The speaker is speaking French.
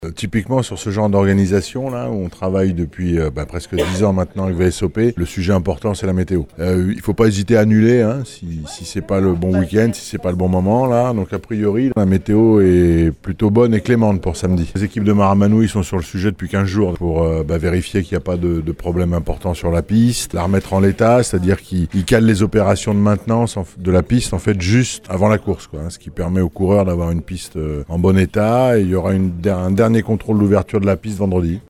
Typiquement sur ce genre d'organisation là où on travaille depuis presque 10 ans maintenant avec VSOP, le sujet important c'est la météo. Il faut pas hésiter à annuler si c'est pas le bon week-end, si c'est pas le bon moment là. Donc a priori la météo est plutôt bonne et clémente pour samedi. Les équipes de Maramanou ils sont sur le sujet depuis 15 jours pour vérifier qu'il n'y a pas de problème important sur la piste, la remettre en l'état, c'est-à-dire qu'ils calent les opérations de maintenance de la piste en fait juste avant la course ce qui permet aux coureurs d'avoir une piste en bon état et il y aura un dernier contrôle d'ouverture de la piste vendredi.